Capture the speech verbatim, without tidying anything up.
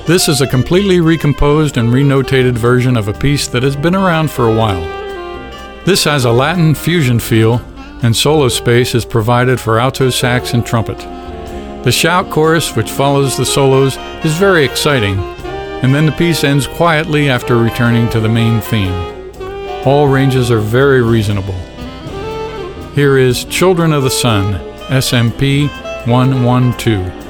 This is a completely recomposed and renotated version of a piece that has been around for a while. This has a Latin fusion feel, and solo space is provided for alto sax and trumpet. The shout chorus, which follows the solos, is very exciting, and then the piece ends quietly after returning to the main theme. All ranges are very reasonable. Here is Children of the Sun, S M P one one two.